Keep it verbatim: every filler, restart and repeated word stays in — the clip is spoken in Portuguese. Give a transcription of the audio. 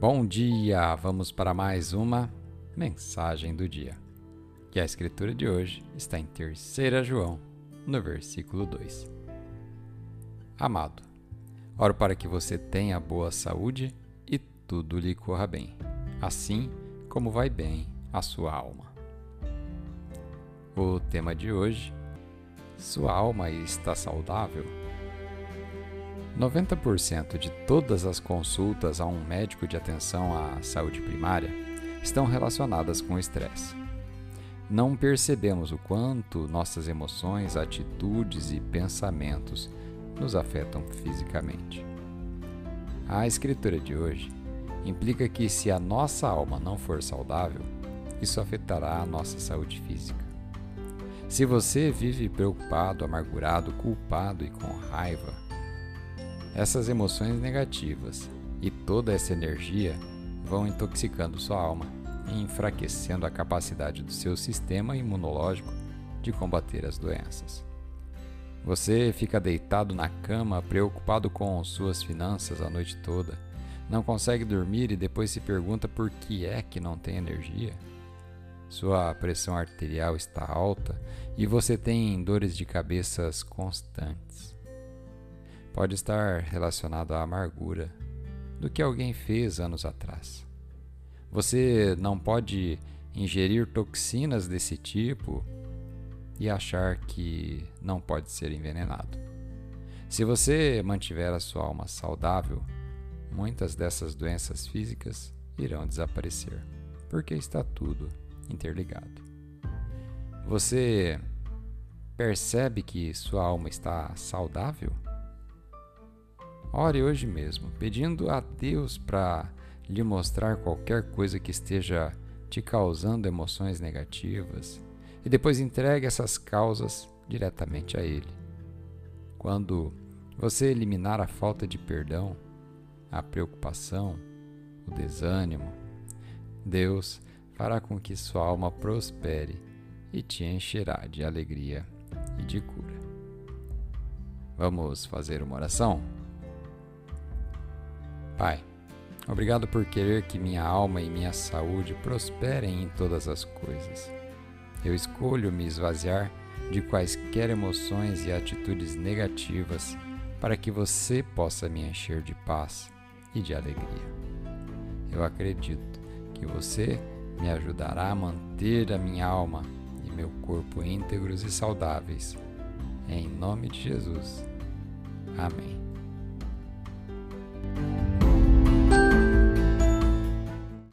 Bom dia! Vamos para mais uma mensagem do dia. Que a escritura de hoje está em terceira João, no versículo dois. Amado, oro para que você tenha boa saúde e tudo lhe corra bem, assim como vai bem a sua alma. O tema de hoje: sua alma está saudável? noventa por cento de todas as consultas a um médico de atenção à saúde primária estão relacionadas com o estresse. Não percebemos o quanto nossas emoções, atitudes e pensamentos nos afetam fisicamente. A escritura de hoje implica que, se a nossa alma não for saudável, isso afetará a nossa saúde física. Se você vive preocupado, amargurado, culpado e com raiva, essas emoções negativas e toda essa energia vão intoxicando sua alma e enfraquecendo a capacidade do seu sistema imunológico de combater as doenças. Você fica deitado na cama, preocupado com suas finanças a noite toda, não consegue dormir e depois se pergunta por que é que não tem energia. Sua pressão arterial está alta e você tem dores de cabeça constantes. Pode estar relacionado à amargura do que alguém fez anos atrás. Você não pode ingerir toxinas desse tipo e achar que não pode ser envenenado. Se você mantiver a sua alma saudável, muitas dessas doenças físicas irão desaparecer, porque está tudo interligado. Você percebe que sua alma está saudável? Ore hoje mesmo, pedindo a Deus para lhe mostrar qualquer coisa que esteja te causando emoções negativas e depois entregue essas causas diretamente a Ele. Quando você eliminar a falta de perdão, a preocupação, o desânimo, Deus fará com que sua alma prospere e te encherá de alegria e de cura. Vamos fazer uma oração? Pai, obrigado por querer que minha alma e minha saúde prosperem em todas as coisas. Eu escolho me esvaziar de quaisquer emoções e atitudes negativas para que você possa me encher de paz e de alegria. Eu acredito que você me ajudará a manter a minha alma e meu corpo íntegros e saudáveis. Em nome de Jesus. Amém.